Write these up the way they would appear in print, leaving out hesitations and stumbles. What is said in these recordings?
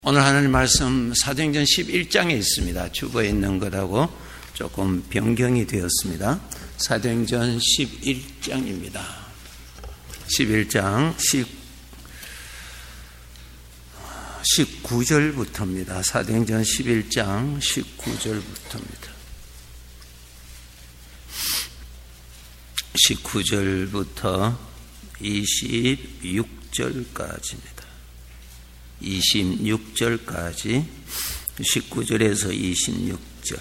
오늘 하나님 말씀 사도행전 11장에 있습니다. 주보에 있는 것하고 조금 변경이 되었습니다. 사도행전 11장입니다. 11장 19절부터입니다. 사도행전 11장 19절부터입니다. 19절부터 26절까지입니다. 26절까지 19절에서 26절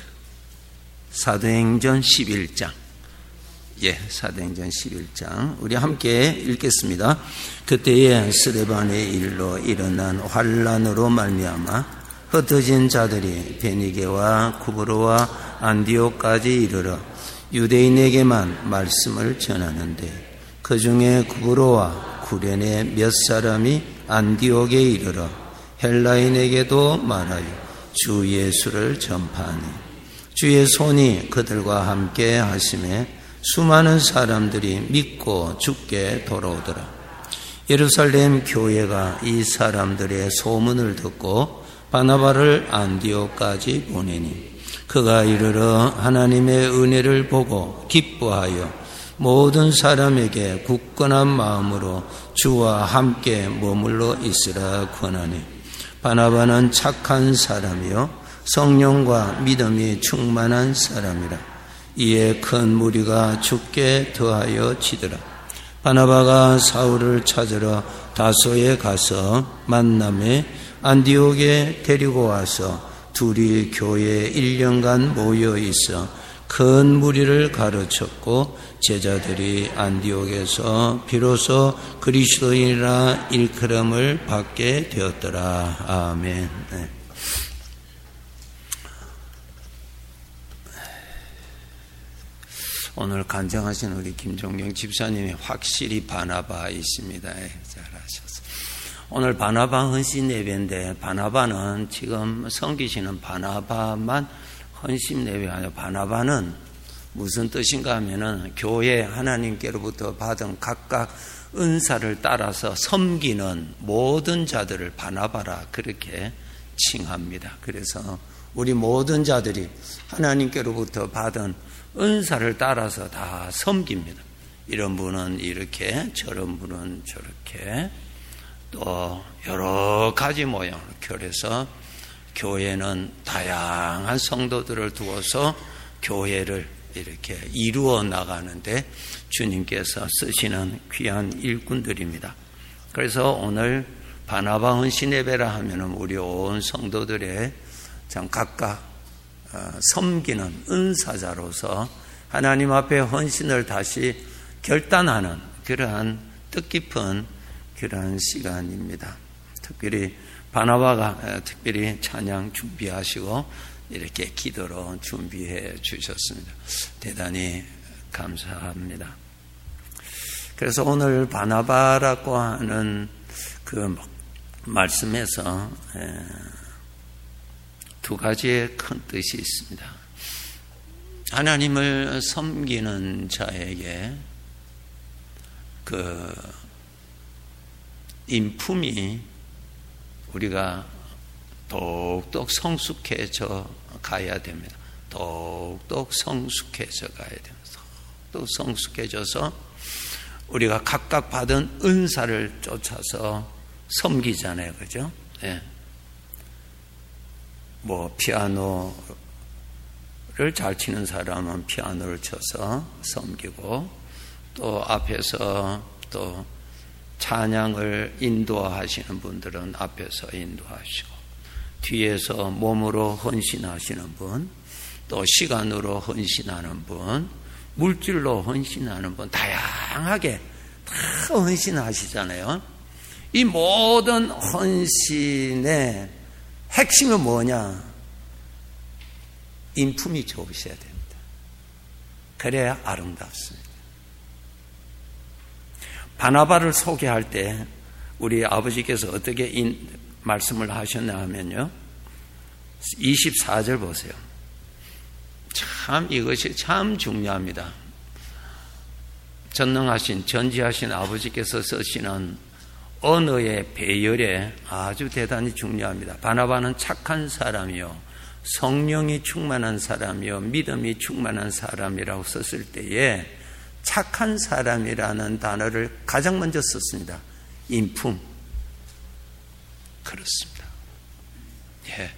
사도행전 11장 사도행전 11장 우리 함께 읽겠습니다. 그때에 스데반의 일로 일어난 환란으로 말미암아 흩어진 자들이 베니게와 구브로와 안디옥까지 이르러 유대인에게만 말씀을 전하는데 그 중에 구브로와 구레네 몇 사람이 안디옥에 이르러 헬라인에게도 말하여 주 예수를 전파하니 주의 손이 그들과 함께 하심에 수많은 사람들이 믿고 주께 돌아오더라. 예루살렘 교회가 이 사람들의 소문을 듣고 바나바를 안디옥까지 보내니 그가 이르러 하나님의 은혜를 보고 기뻐하여 모든 사람에게 굳건한 마음으로 주와 함께 머물러 있으라 권하니 바나바는 착한 사람이요 성령과 믿음이 충만한 사람이라. 이에 큰 무리가 주께 더하여 치더라. 바나바가 사울을 찾으러 다소에 가서 만남에 안디옥에 데리고 와서 둘이 교회에 1년간 모여 있어 큰 무리를 가르쳤고 제자들이 안디옥에서 비로소 그리스도인이라 일컬음을 받게 되었더라. 아멘. 오늘 간증하신 우리 김종경 집사님이 확실히 바나바이십니다. 잘하셨어요. 오늘 바나바 헌신 예배인데 바나바는 지금 섬기시는 바나바만 헌신 예배가 아니라 바나바는 무슨 뜻인가 하면은 교회 하나님께로부터 받은 각각 은사를 따라서 섬기는 모든 자들을 바나바라 그렇게 칭합니다. 그래서 우리 모든 자들이 하나님께로부터 받은 은사를 따라서 다 섬깁니다. 이런 분은 이렇게 저런 분은 저렇게 또 여러 가지 모양으로 그래서 교회는 다양한 성도들을 두어서 교회를 이렇게 이루어 나가는데 주님께서 쓰시는 귀한 일꾼들입니다. 그래서 오늘 바나바 헌신 예배라 하면은 우리 온 성도들의 참 각각 섬기는 은사자로서 하나님 앞에 헌신을 다시 결단하는 그러한 뜻깊은 그러한 시간입니다. 특별히 바나바가 특별히 찬양 준비하시고 이렇게 기도로 준비해 주셨습니다. 대단히 감사합니다. 그래서 오늘 바나바라고 하는 그 말씀에서 두 가지의 큰 뜻이 있습니다. 하나님을 섬기는 자에게 그 인품이 우리가 똑똑 성숙해져 가야 됩니다. 똑똑 성숙해져 가야 됩니다. 또 성숙해져서 우리가 각각 받은 은사를 쫓아서 섬기잖아요. 그죠? 예. 뭐 피아노를 잘 치는 사람은 피아노를 쳐서 섬기고 또 앞에서 또 찬양을 인도하시는 분들은 앞에서 인도하시고 뒤에서 몸으로 헌신하시는 분, 또 시간으로 헌신하는 분, 물질로 헌신하는 분 다양하게 다 헌신하시잖아요. 이 모든 헌신의 핵심은 뭐냐? 인품이 좋으셔야 됩니다. 그래야 아름답습니다. 바나바를 소개할 때 우리 아버지께서 어떻게 말씀을 하셨나 하면요. 24절 보세요. 참 이것이 참 중요합니다. 전능하신 전지하신 아버지께서 쓰시는 언어의 배열에 아주 대단히 중요합니다. 바나바는 착한 사람이요, 성령이 충만한 사람이요, 믿음이 충만한 사람이라고 썼을 때에 착한 사람이라는 단어를 가장 먼저 썼습니다. 인품. 그렇습니다. 예.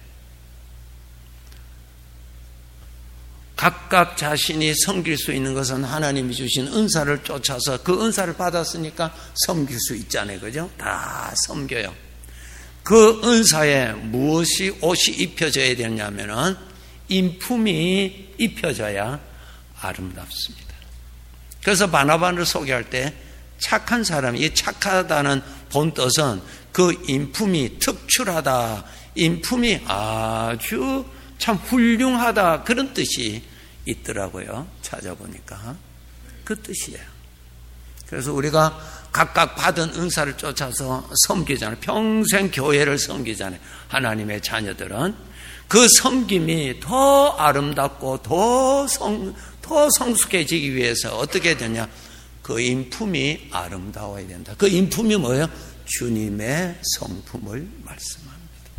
각각 자신이 섬길 수 있는 것은 하나님이 주신 은사를 쫓아서 그 은사를 받았으니까 섬길 수 있잖아요. 그죠? 다 섬겨요. 그 은사에 무엇이 옷이 입혀져야 되냐면은 인품이 입혀져야 아름답습니다. 그래서 바나바를 소개할 때 착한 사람이, 이 착하다는 본 뜻은 그 인품이 특출하다, 인품이 아주 참 훌륭하다, 그런 뜻이 있더라고요. 찾아보니까 그 뜻이에요. 그래서 우리가 각각 받은 은사를 쫓아서 섬기잖아요. 평생 교회를 섬기잖아요. 하나님의 자녀들은 그 섬김이 더 아름답고 더 성숙해지기 위해서 어떻게 되냐? 그 인품이 아름다워야 된다. 그 인품이 뭐예요? 주님의 성품을 말씀합니다.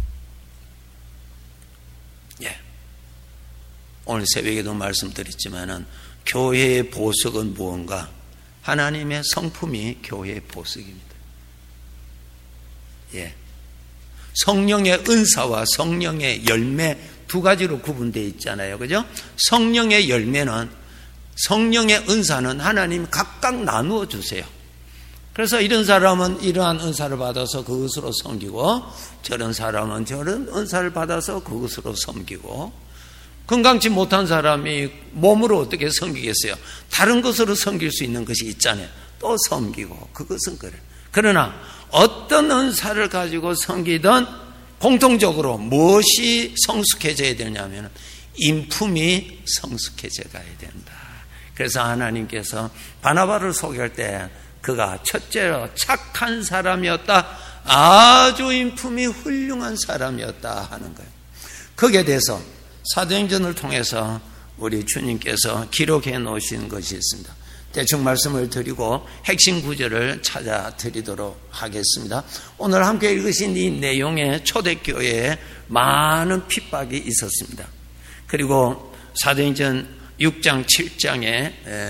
예. 오늘 새벽에도 말씀드렸지만은 교회의 보석은 무언가? 하나님의 성품이 교회의 보석입니다. 예. 성령의 은사와 성령의 열매 두 가지로 구분되어 있잖아요. 그죠? 성령의 열매는, 성령의 은사는 하나님이 각각 나누어 주세요. 그래서 이런 사람은 이러한 은사를 받아서 그것으로 섬기고, 저런 사람은 저런 은사를 받아서 그것으로 섬기고, 건강치 못한 사람이 몸으로 어떻게 섬기겠어요? 다른 것으로 섬길 수 있는 것이 있잖아요. 또 섬기고, 그것은 그래요. 그러나 어떤 은사를 가지고 섬기든 공통적으로 무엇이 성숙해져야 되냐면 인품이 성숙해져 가야 된다. 그래서 하나님께서 바나바를 소개할 때 그가 첫째로 착한 사람이었다, 아주 인품이 훌륭한 사람이었다 하는 거예요. 거기에 대해서 사도행전을 통해서 우리 주님께서 기록해 놓으신 것이 있습니다. 대충 말씀을 드리고 핵심 구절을 찾아 드리도록 하겠습니다. 오늘 함께 읽으신 이 내용에 초대교회에 많은 핍박이 있었습니다. 그리고 사도행전 6장 7장에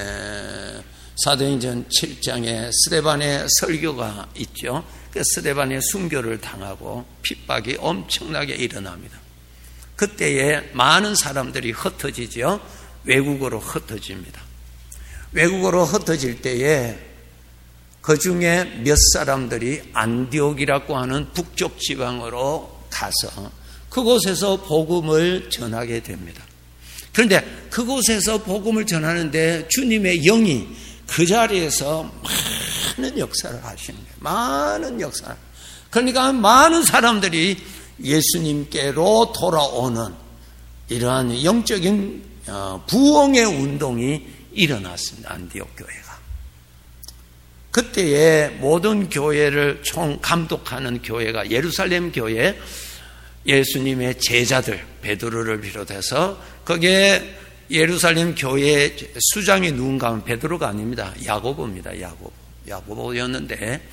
사도행전 7장에 스데반의 설교가 있죠. 그 스데반의 순교를 당하고 핍박이 엄청나게 일어납니다. 그때에 많은 사람들이 흩어지죠. 외국으로 흩어집니다. 외국으로 흩어질 때에 그 중에 몇 사람들이 안디옥이라고 하는 북쪽 지방으로 가서 그곳에서 복음을 전하게 됩니다. 그런데 그곳에서 복음을 전하는데 주님의 영이 그 자리에서 많은 역사를 하시는 거예요. 많은 역사. 그러니까 많은 사람들이 예수님께로 돌아오는 이러한 영적인 부흥의 운동이 일어났습니다. 안디옥 교회가. 그때에 모든 교회를 총 감독하는 교회가 예루살렘 교회, 예수님의 제자들 베드로를 비롯해서 거기에 예루살렘 교회의 수장이 누군가 하면 베드로가 아닙니다. 야고보입니다. 야고보였는데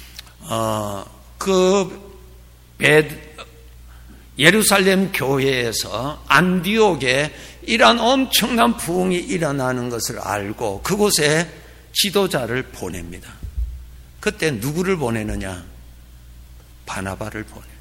예루살렘 교회에서 안디옥에 이러한 엄청난 부흥이 일어나는 것을 알고 그곳에 지도자를 보냅니다. 그때 누구를 보내느냐? 바나바를 보냅니다.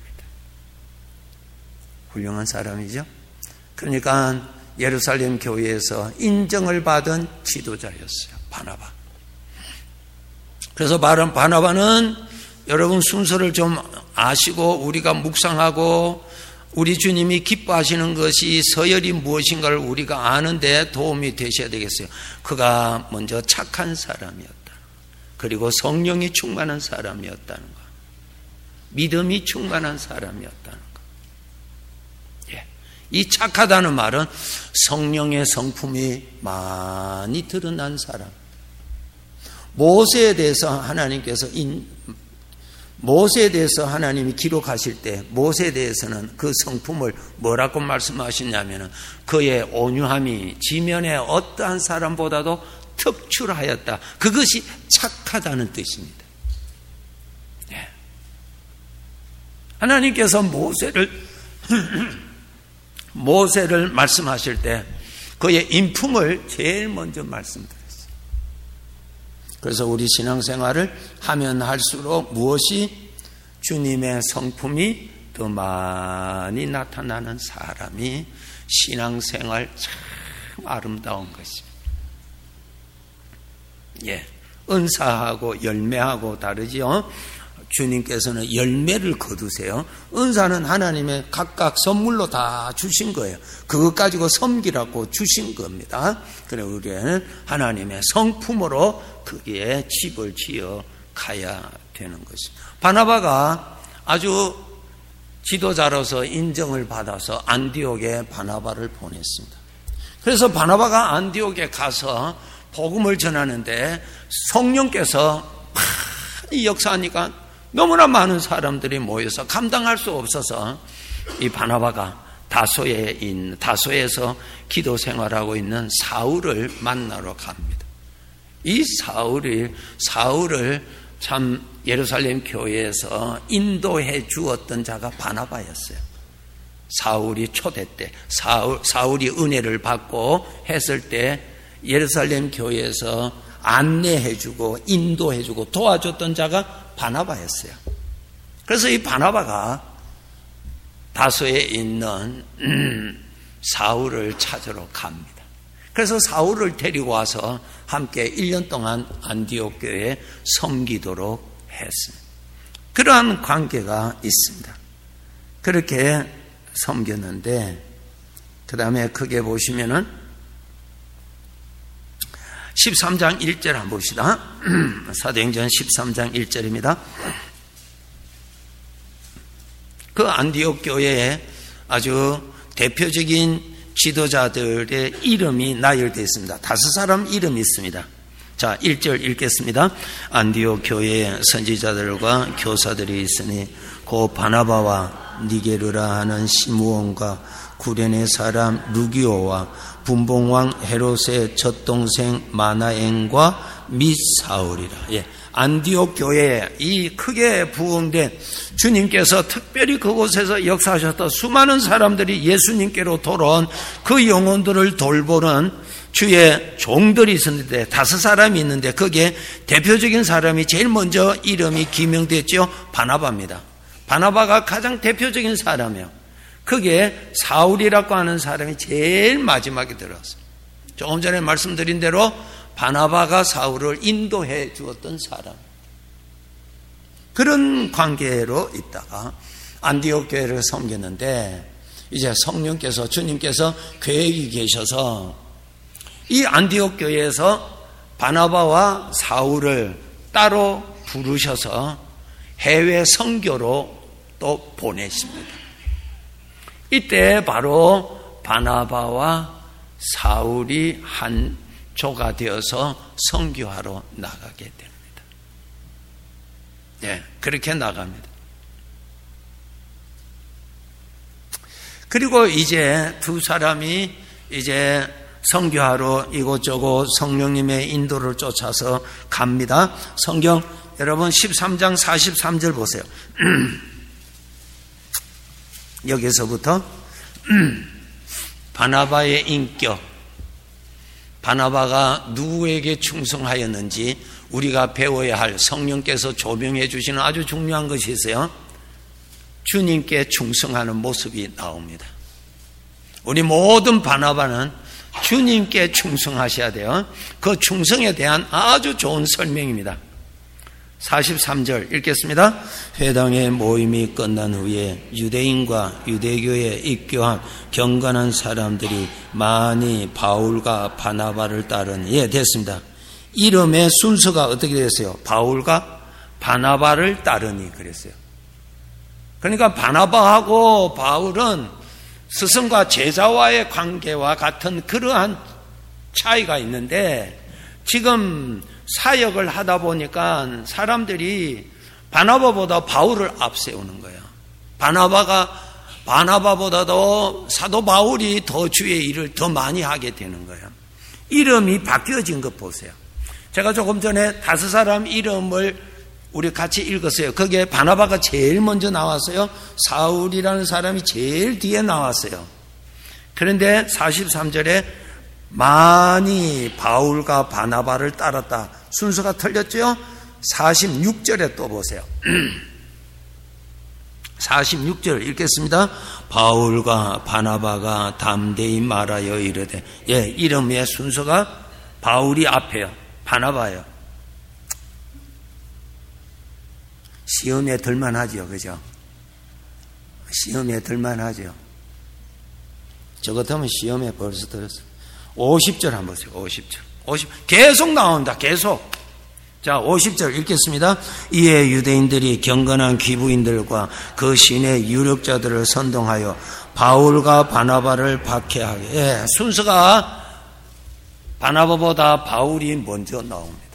훌륭한 사람이죠. 그러니까 예루살렘 교회에서 인정을 받은 지도자였어요. 바나바. 그래서 바나바는 여러분 순서를 좀 아시고 우리가 묵상하고 우리 주님이 기뻐하시는 것이 서열이 무엇인가를 우리가 아는데 도움이 되셔야 되겠어요. 그가 먼저 착한 사람이었다. 그리고 성령이 충만한 사람이었다는 것. 믿음이 충만한 사람이었다는 것. 예. 이 착하다는 말은 성령의 성품이 많이 드러난 사람. 모세에 대해서 하나님이 기록하실 때 모세에 대해서는 그 성품을 뭐라고 말씀하시냐면 그의 온유함이 지면의 어떠한 사람보다도 특출하였다. 그것이 착하다는 뜻입니다. 예. 하나님께서 모세를 말씀하실 때 그의 인품을 제일 먼저 말씀드렸어요. 그래서 우리 신앙생활을 하면 할수록 무엇이 주님의 성품이 더 많이 나타나는 사람이 신앙생활 참 아름다운 것입니다. 예, 은사하고 열매하고 다르지요. 주님께서는 열매를 거두세요. 은사는 하나님의 각각 선물로 다 주신 거예요. 그것 가지고 섬기라고 주신 겁니다. 그래 우리는 하나님의 성품으로 거기에 집을 지어 가야 되는 것입니다. 바나바가 아주 지도자로서 인정을 받아서 안디옥에 바나바를 보냈습니다. 그래서 바나바가 안디옥에 가서 복음을 전하는데 성령께서 많이 역사하니까 너무나 많은 사람들이 모여서 감당할 수 없어서 이 바나바가 다소에서 기도 생활하고 있는 사울을 만나러 갑니다. 이 사울을 참 예루살렘 교회에서 인도해 주었던 자가 바나바였어요. 사울이 초대 때 사울이 은혜를 받고 했을 때 예루살렘 교회에서 안내해주고 인도해주고 도와줬던 자가 바나바였어요. 그래서 이 바나바가 다소에 있는 사울을 찾으러 갑니다. 그래서 사울을 데리고 와서 함께 1년 동안 안디옥 교회에 섬기도록 했습니다. 그러한 관계가 있습니다. 그렇게 섬겼는데 그 다음에 크게 보시면은 13장 1절 한번 봅시다. 사도행전 13장 1절입니다. 그 안디옥 교회에 아주 대표적인 지도자들의 이름이 나열되어 있습니다. 5사람 이름이 있습니다. 자, 1절 읽겠습니다. 안디옥 교회에 선지자들과 교사들이 있으니 고 바나바와 니게르라 하는 시므온과 구레네 사람 루기오와 분봉왕 헤롯의 젖동생 마나엔과 및 사울이라. 예, 안디옥 교회에 이 크게 부흥된 주님께서 특별히 그곳에서 역사하셨던 수많은 사람들이 예수님께로 돌아온 그 영혼들을 돌보는 주의 종들이 있었는데 5사람이 있는데 거기에 대표적인 사람이 제일 먼저 이름이 기명됐죠. 바나바입니다. 바나바가 가장 대표적인 사람이에요. 그게 사울이라고 하는 사람이 제일 마지막에 들어왔어요. 조금 전에 말씀드린 대로 바나바가 사울을 인도해 주었던 사람. 그런 관계로 있다가 안디옥 교회를 섬겼는데 이제 성령께서 주님께서 계획이 계셔서 이 안디옥 교회에서 바나바와 사울을 따로 부르셔서 해외 선교로 또 보내십니다. 이때 바로 바나바와 사울이 한 조가 되어서 선교하러 나가게 됩니다. 네, 그렇게 나갑니다. 그리고 이제 두 사람이 이제 선교하러 이곳저곳 성령님의 인도를 쫓아서 갑니다. 성경 여러분 13장 43절 보세요. 여기서부터 바나바의 인격, 바나바가 누구에게 충성하였는지 우리가 배워야 할 성령께서 조명해 주시는 아주 중요한 것이 있어요. 주님께 충성하는 모습이 나옵니다. 우리 모든 바나바는 주님께 충성하셔야 돼요. 그 충성에 대한 아주 좋은 설명입니다. 43절 읽겠습니다. 회당의 모임이 끝난 후에 유대인과 유대교에 입교한 경건한 사람들이 많이 바울과 바나바를 따르니, 예, 됐습니다. 이름의 순서가 어떻게 됐어요? 바울과 바나바를 따르니 그랬어요. 그러니까 바나바하고 바울은 스승과 제자와의 관계와 같은 그러한 차이가 있는데 지금 사역을 하다 보니까 사람들이 바나바보다 바울을 앞세우는 거예요. 바나바보다도 사도 바울이 더 주의 일을 더 많이 하게 되는 거예요. 이름이 바뀌어진 것 보세요. 제가 조금 전에 5사람 이름을 우리 같이 읽었어요. 거기에 바나바가 제일 먼저 나왔어요. 사울이라는 사람이 제일 뒤에 나왔어요. 그런데 43절에 많이 바울과 바나바를 따랐다. 순서가 틀렸죠? 46절에 또 보세요. 46절 읽겠습니다. 바울과 바나바가 담대히 말하여 이르되, 이름의 순서가 바울이 앞에요. 바나바예요. 시험에 들만하죠. 그죠? 시험에 들만하죠. 저 같으면 시험에 벌써 들었어요. 50절 한번 보세요. 50절. 계속 나온다. 계속. 자, 50절 읽겠습니다. 이에 유대인들이 경건한 귀부인들과 그 시내 유력자들을 선동하여 바울과 바나바를 박해하게. 순서가 바나바보다 바울이 먼저 나옵니다.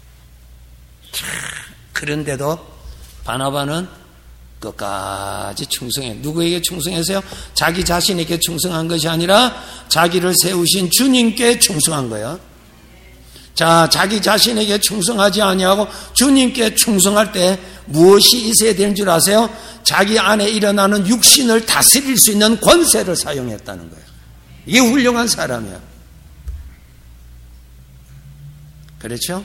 그런데도 바나바는 끝까지 충성해. 누구에게 충성했어요? 자기 자신에게 충성한 것이 아니라 자기를 세우신 주님께 충성한 거예요. 자, 자기 자신에게 충성하지 아니하고 주님께 충성할 때 무엇이 있어야 되는 줄 아세요? 자기 안에 일어나는 육신을 다스릴 수 있는 권세를 사용했다는 거예요. 이게 훌륭한 사람이야. 그렇죠?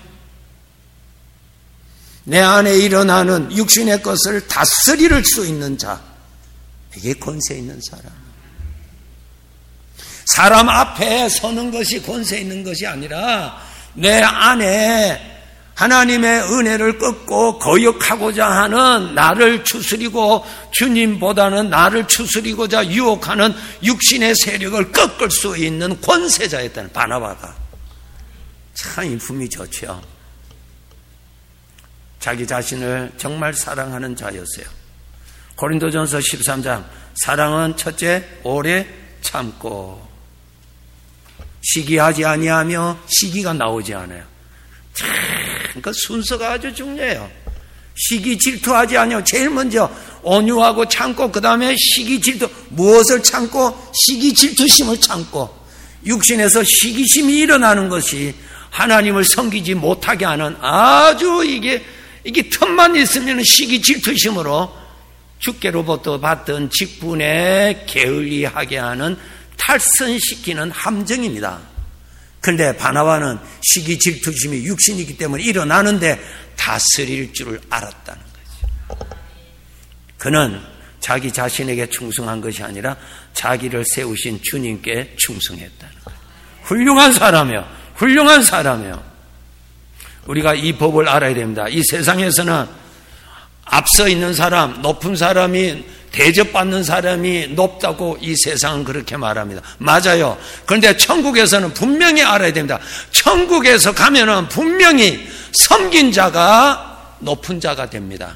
내 안에 일어나는 육신의 것을 다스릴 수 있는 자, 이게 권세 있는 사람. 사람 앞에 서는 것이 권세 있는 것이 아니라 내 안에 하나님의 은혜를 꺾고 거역하고자 하는 나를 추스리고 주님보다는 나를 추스리고자 유혹하는 육신의 세력을 꺾을 수 있는 권세자였다는 바나바가. 참 인품이 좋죠. 자기 자신을 정말 사랑하는 자였어요. 고린도전서 13장, 사랑은 첫째 오래 참고 시기하지 아니하며 시기가 나오지 않아요. 참, 그 순서가 아주 중요해요. 시기 질투하지 아니하고 제일 먼저 온유하고 참고 그 다음에 시기 질투, 무엇을 참고? 시기 질투심을 참고. 육신에서 시기심이 일어나는 것이 하나님을 섬기지 못하게 하는 아주 이게 틈만 있으면 시기 질투심으로 주께로부터 받던 직분에 게을리하게 하는 탈선시키는 함정입니다. 그런데 바나바는 시기 질투심이 육신이기 때문에 일어나는데 다스릴 줄을 알았다는 거죠. 그는 자기 자신에게 충성한 것이 아니라 자기를 세우신 주님께 충성했다는 거예요. 훌륭한 사람이요. 훌륭한 사람이요. 우리가 이 법을 알아야 됩니다. 이 세상에서는 앞서 있는 사람, 높은 사람이 대접받는 사람이 높다고 이 세상은 그렇게 말합니다. 맞아요. 그런데 천국에서는 분명히 알아야 됩니다. 천국에서 가면은 분명히 섬긴 자가 높은 자가 됩니다.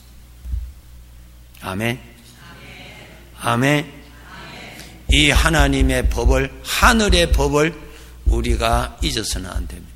아멘. 아멘. 이 하나님의 법을, 하늘의 법을 우리가 잊어서는 안 됩니다.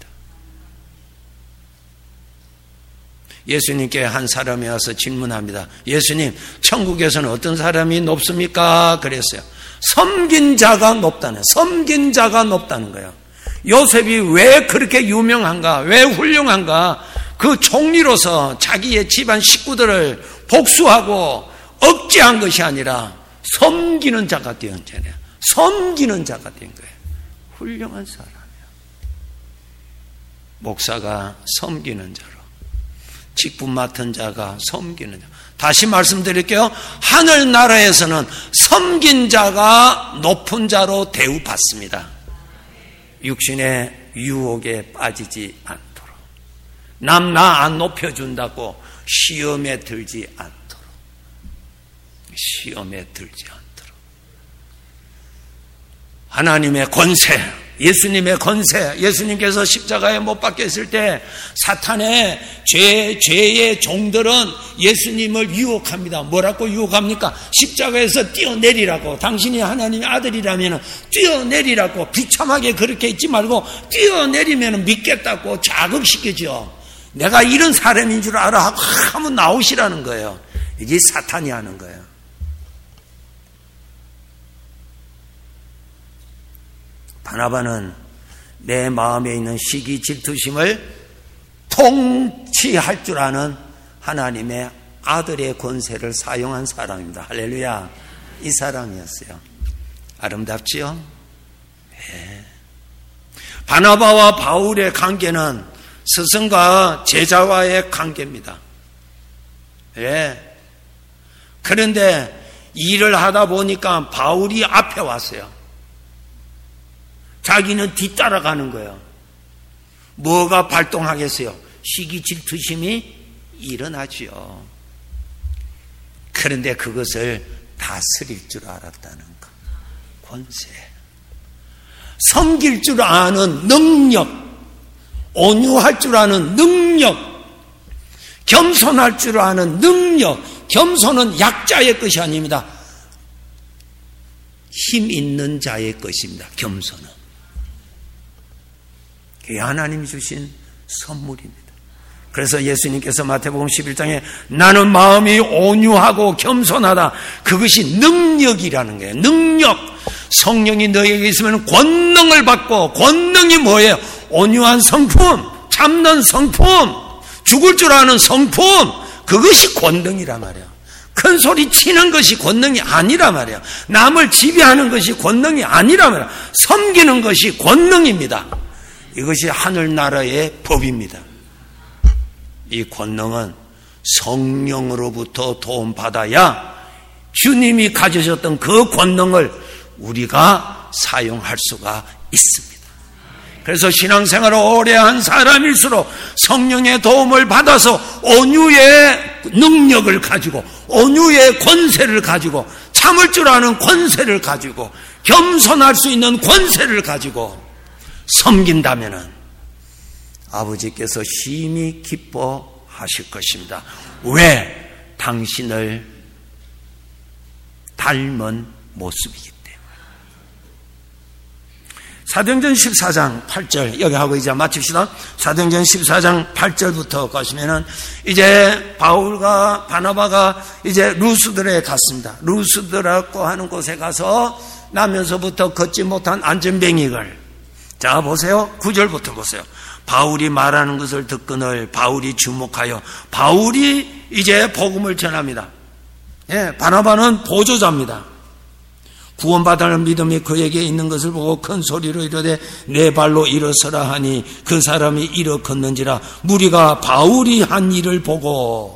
예수님께 한 사람이 와서 질문합니다. 예수님, 천국에서는 어떤 사람이 높습니까? 그랬어요. 섬긴 자가 높다는, 섬긴 자가 높다는 거예요. 요셉이 왜 그렇게 유명한가? 왜 훌륭한가? 그 총리로서 자기의 집안 식구들을 복수하고 억제한 것이 아니라 섬기는 자가 되었잖아요. 섬기는 자가 된 거예요. 훌륭한 사람이에요. 목사가 섬기는 자로, 직분 맡은 자가 섬기는 자. 다시 말씀드릴게요. 하늘나라에서는 섬긴 자가 높은 자로 대우받습니다. 육신의 유혹에 빠지지 않도록, 남 나 안 높여준다고 시험에 들지 않도록, 시험에 들지 않도록. 하나님의 권세, 예수님의 권세, 예수님께서 십자가에 못 박혔을 때 사탄의 죄의 종들은 예수님을 유혹합니다. 뭐라고 유혹합니까? 십자가에서 뛰어내리라고, 당신이 하나님의 아들이라면 뛰어내리라고, 비참하게 그렇게 있지 말고 뛰어내리면 믿겠다고 자극시키죠. 내가 이런 사람인 줄 알아 하고 한번 나오시라는 거예요. 이게 사탄이 하는 거예요. 바나바는 내 마음에 있는 시기 질투심을 통치할 줄 아는 하나님의 아들의 권세를 사용한 사람입니다. 할렐루야. 이 사람이었어요. 아름답지요? 네. 바나바와 바울의 관계는 스승과 제자와의 관계입니다. 네. 그런데 일을 하다 보니까 바울이 앞에 왔어요. 자기는 뒤따라가는 거예요. 뭐가 발동하겠어요? 시기 질투심이 일어나지요. 그런데 그것을 다스릴 줄 알았다는 것. 권세. 섬길 줄 아는 능력, 온유할 줄 아는 능력, 겸손할 줄 아는 능력. 겸손은 약자의 것이 아닙니다. 힘 있는 자의 것입니다. 겸손은. 그게 하나님이 주신 선물입니다. 그래서 예수님께서 마태복음 11장에 나는 마음이 온유하고 겸손하다. 그것이 능력이라는 거예요. 능력. 성령이 너에게 있으면 권능을 받고, 권능이 뭐예요? 온유한 성품, 참는 성품, 죽을 줄 아는 성품. 그것이 권능이란 말이에요. 큰 소리 치는 것이 권능이 아니란 말이에요. 남을 지배하는 것이 권능이 아니란 말이에요. 섬기는 것이 권능입니다. 이것이 하늘나라의 법입니다. 이 권능은 성령으로부터 도움받아야 주님이 가지셨던 그 권능을 우리가 사용할 수가 있습니다. 그래서 신앙생활을 오래 한 사람일수록 성령의 도움을 받아서 온유의 능력을 가지고, 온유의 권세를 가지고, 참을 줄 아는 권세를 가지고, 겸손할 수 있는 권세를 가지고 섬긴다면은 아버지께서 심히 기뻐하실 것입니다. 왜? 당신을 닮은 모습이기 때문에. 사도행전 14장 8절, 여기 하고 이제 마칩시다. 사도행전 14장 8절부터 가시면은 이제 바울과 바나바가 이제 루스드에 갔습니다. 루스드라고 하는 곳에 가서 나면서부터 걷지 못한 안전뱅이걸. 자, 보세요. 9절부터 보세요. 바울이 말하는 것을 듣거늘 바울이 주목하여 바울이 이제 복음을 전합니다. 예, 바나바는 보조자입니다. 구원받을 믿음이 그에게 있는 것을 보고 큰 소리로 이르되 내 발로 일어서라 하니 그 사람이 일어섰는지라. 무리가 바울이 한 일을 보고.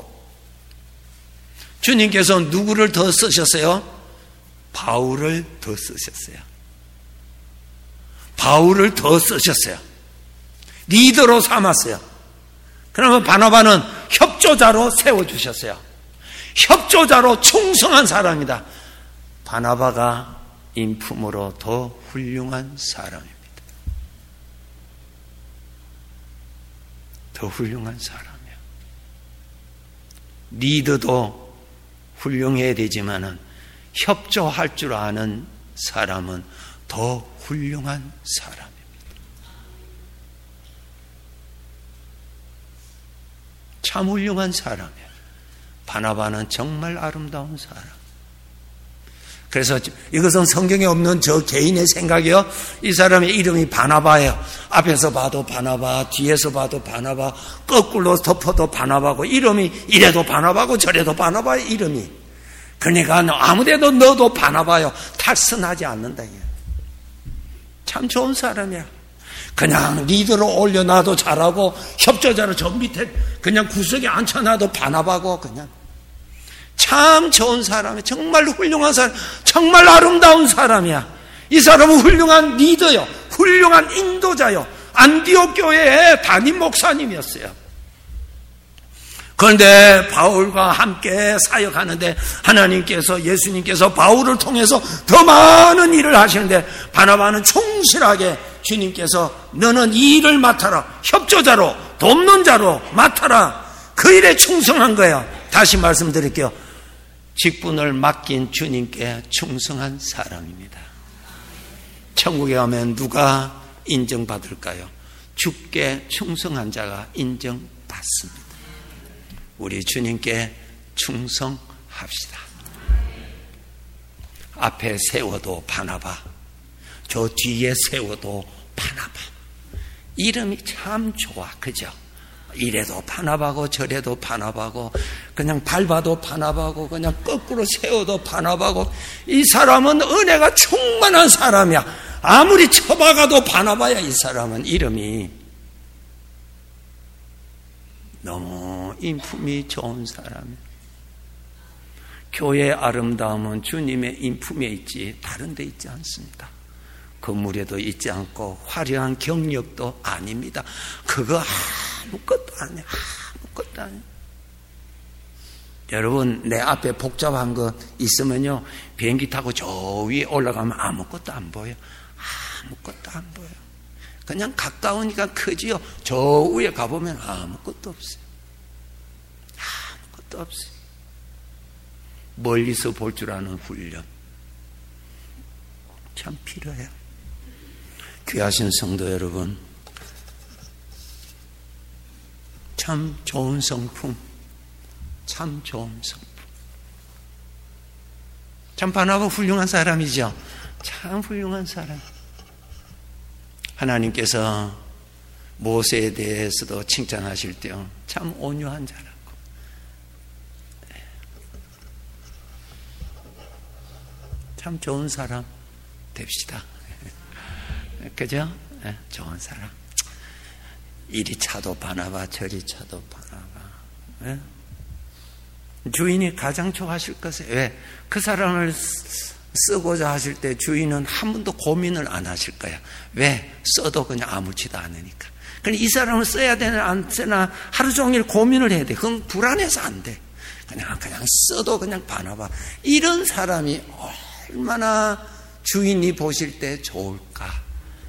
주님께서 누구를 더 쓰셨어요? 바울을 더 쓰셨어요. 바울을 더 쓰셨어요. 리더로 삼았어요. 그러면 바나바는 협조자로 세워주셨어요. 협조자로 충성한 사람이다. 바나바가 인품으로 더 훌륭한 사람입니다. 더 훌륭한 사람이에요. 리더도 훌륭해야 되지만은 협조할 줄 아는 사람은 더 훌륭한 사람입니다. 참 훌륭한 사람이에요. 바나바는 정말 아름다운 사람. 그래서 이것은 성경에 없는 저 개인의 생각이요. 이 사람의 이름이 바나바예요. 앞에서 봐도 바나바, 뒤에서 봐도 바나바, 거꾸로 덮어도 바나바고, 이름이 이래도 바나바고 저래도 바나바의 이름이. 그러니까 아무데도 넣어도 바나바요. 탈선하지 않는다. 참 좋은 사람이야. 그냥 리더로 올려놔도 잘하고 협조자로 저 밑에 그냥 구석에 앉혀놔도 바나바고 그냥 참 좋은 사람이야. 정말 훌륭한 사람, 정말 아름다운 사람이야. 이 사람은 훌륭한 리더요, 훌륭한 인도자요, 안디옥 교회의 담임 목사님이었어요. 그런데 바울과 함께 사역하는데 하나님께서, 예수님께서 바울을 통해서 더 많은 일을 하시는데 바나바는 충실하게 주님께서 너는 이 일을 맡아라, 협조자로, 돕는 자로 맡아라, 그 일에 충성한 거예요. 다시 말씀드릴게요. 직분을 맡긴 주님께 충성한 사람입니다. 천국에 가면 누가 인정받을까요? 주께 충성한 자가 인정받습니다. 우리 주님께 충성합시다. 앞에 세워도 바나바, 저 뒤에 세워도 바나바. 이름이 참 좋아, 그죠? 이래도 반합하고 저래도 반합하고 그냥 밟아도 반합하고 그냥 거꾸로 세워도 반합하고 이 사람은 은혜가 충만한 사람이야. 아무리 쳐박아도 반합아야 이 사람은 이름이 너무 인품이 좋은 사람이야. 교회의 아름다움은 주님의 인품에 있지 다른 데 있지 않습니다. 건물에도 있지 않고 화려한 경력도 아닙니다. 그거 아무것도 아니에요. 아무것도 아니에요. 여러분 내 앞에 복잡한 거 있으면요 비행기 타고 저 위에 올라가면 아무것도 안 보여. 아무것도 안 보여. 그냥 가까우니까 크지요. 저 위에 가보면 아무것도 없어요. 아무것도 없어요. 멀리서 볼 줄 아는 훈련 참 필요해요. 귀하신 성도 여러분, 참 좋은 성품, 참 좋은 성품. 참 반하고 훌륭한 사람이죠. 참 훌륭한 사람. 하나님께서 모세에 대해서도 칭찬하실 때요, 참 온유한 자라고. 참 좋은 사람 됩시다. 그죠? 좋은 사람. 이리 차도 바나바 저리 차도 바나바. 주인이 가장 좋아하실 것이에요. 왜? 그 사람을 쓰고자 하실 때 주인은 한 번도 고민을 안 하실 거야. 왜? 써도 그냥 아무렇지도 않으니까. 그럼 이 사람을 써야 되나 안 쓰나 하루 종일 고민을 해야 돼. 그건 불안해서 안 돼. 그냥 써도 그냥 바나바. 이런 사람이 얼마나 주인이 보실 때 좋을까.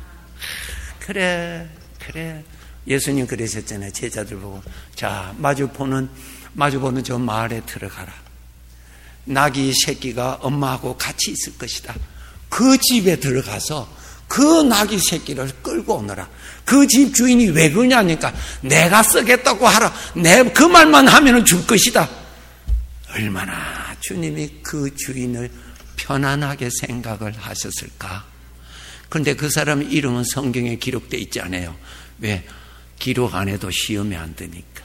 그래. 예수님 그러셨잖아요. 제자들 보고. 자, 마주보는 저 마을에 들어가라. 낙이 새끼가 엄마하고 같이 있을 것이다. 그 집에 들어가서 그 낙이 새끼를 끌고 오너라. 그 집 주인이 왜 그러냐니까 내가 쓰겠다고 하라. 그 말만 하면 줄 것이다. 얼마나 주님이 그 주인을 편안하게 생각을 하셨을까. 그런데 그 사람의 이름은 성경에 기록되어 있지 않아요. 왜? 기록 안 해도 시험에 안 드니까.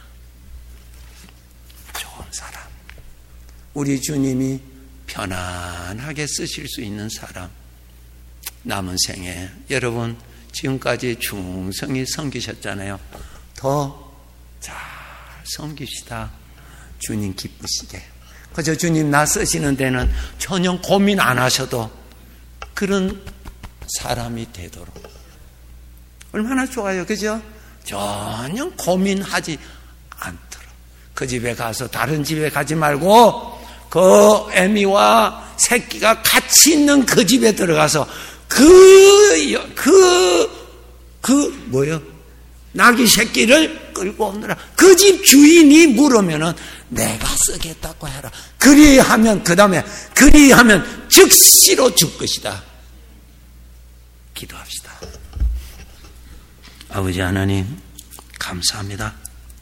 좋은 사람. 우리 주님이 편안하게 쓰실 수 있는 사람. 남은 생에 여러분 지금까지 충성히 섬기셨잖아요. 더 잘 섬깁시다. 주님 기쁘시게. 그저 주님 나 쓰시는 데는 전혀 고민 안 하셔도 그런 사람이 되도록. 얼마나 좋아요. 그죠? 전혀 고민하지 않도록. 그 집에 가서 다른 집에 가지 말고 그 애미와 새끼가 같이 있는 그 집에 들어가서 낙이 새끼를 끌고 오느라. 그 집 주인이 물으면은 내가 쓰겠다고 해라. 그리하면 즉시로 줄 것이다. 기도합시다. 아버지 하나님 감사합니다.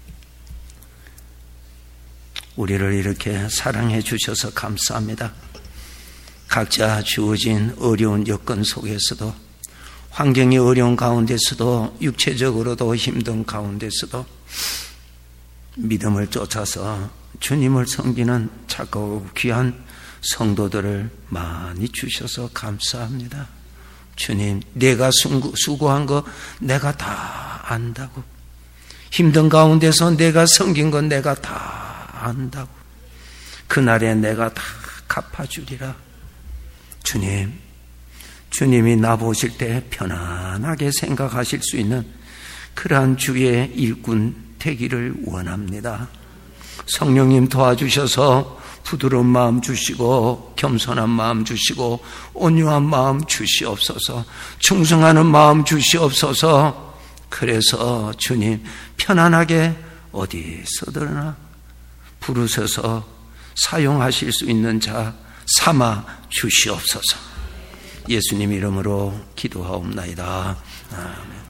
우리를 이렇게 사랑해 주셔서 감사합니다. 각자 주어진 어려운 여건 속에서도, 환경이 어려운 가운데서도, 육체적으로도 힘든 가운데서도 믿음을 쫓아서 주님을 섬기는 차가워 귀한 성도들을 많이 주셔서 감사합니다. 주님, 내가 수고한 거 내가 다 안다고. 힘든 가운데서 내가 섬긴 건 내가 다 안다고. 그날에 내가 다 갚아주리라. 주님, 주님이 나 보실 때 편안하게 생각하실 수 있는 그러한 주의 일꾼 되기를 원합니다. 성령님 도와주셔서 부드러운 마음 주시고 겸손한 마음 주시고 온유한 마음 주시옵소서. 충성하는 마음 주시옵소서. 그래서 주님 편안하게 어디서든 부르셔서 사용하실 수 있는 자 삼아 주시옵소서. 예수님 이름으로 기도하옵나이다. 아멘.